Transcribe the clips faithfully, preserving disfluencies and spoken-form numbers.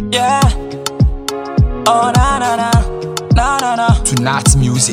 Yeah. Oh na na na, na na na. Tonight's music.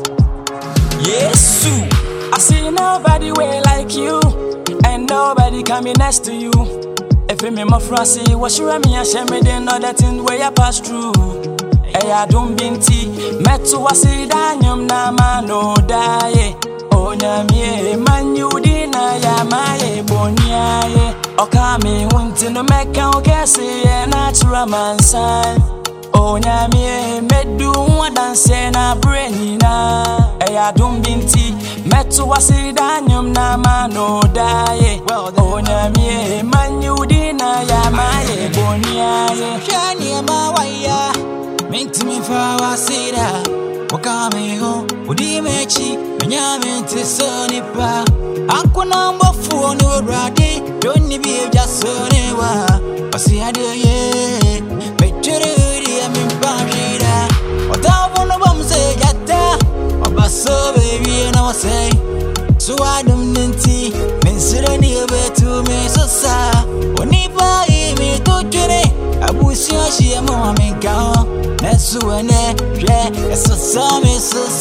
Yes, I see nobody way like you, and nobody coming next to you. If me my frosty, what you me and share me then know that thing where you pass through. Hey, I don't binti, met to a see danium na man no die. Oh, nyamie, man, you dina ya my bonia. Okami, winter no make out guess a natural man sign. Oh, nyamie, medu one dance na brain na. Hey, I don't binti, met to a see danium na man no die. Oh, nyamie, man, you dina ya my bonia. Shani ma waya, make me for a sida. Wakame ho, udi mechi, menyame te sonipa. Anko number four no radi, don't ni be just sonewa. Pasi ade ye, mechere udi ya mimpashida. Watavu no bamse jata, wabaso baby na wasay. So adum ninti, mensire ni betu me sosa. Onipa imi tuchene, abusi oshi ya mwa minka. Nesuene, je, eso sami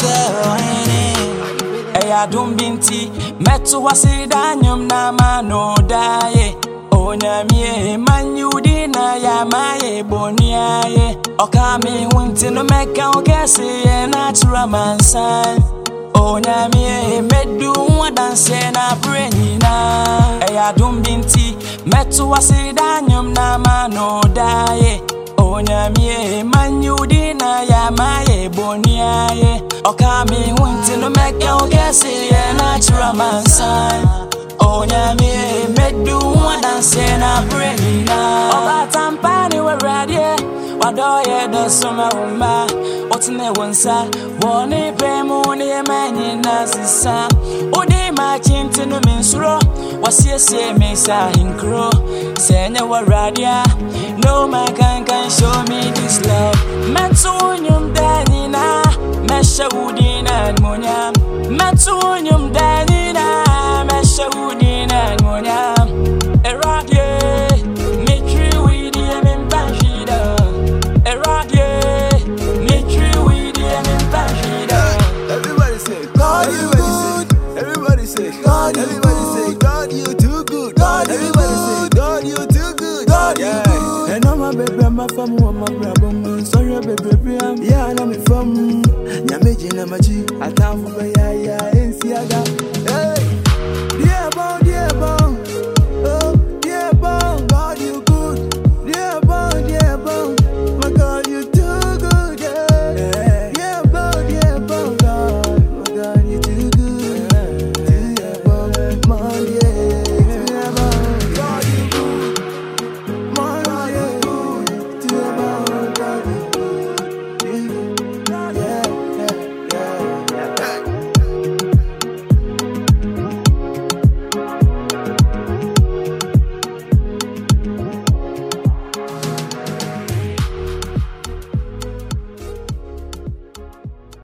susene. Hey, I don't binti, met to a see danium na man no die. Oh, nyamie, man, you dina ya my bonia. Okami, winter no make out guess a natural man sign. Oh, nyamie, medu one dance na brain na. Hey, I don't binti, met to a see danium na man no die. Oh, nyamie, man, you dina ya my bonia. Okami, winter no make out guess a natural man sign. Oh, nyamie, medu one dance na brain na. Oba tampani we ready. Wadoye do summer umba. Otine wonsa, woni pemu ni mani na sisa. Odi ma chinti no minsuro, wasiese me sa hinkro. Senya wa radia, no man can can show me this love. Metunyum danina, mesha udina monya. Metunyum danina, mesha udina monya. Eradie, mitri widi emin banshida. Eradie, mitri widi emin banshida. Everybody say, God, you good. Everybody say, God, everybody say, God, you too good. God, everybody say, God, you too good. God, you good. And I'm a baby, I'm a from one, my problem. Sorry, baby, I'm yeah, I'm from Yamajin, I'm a G. I can't for ya, yeah, and see, I got.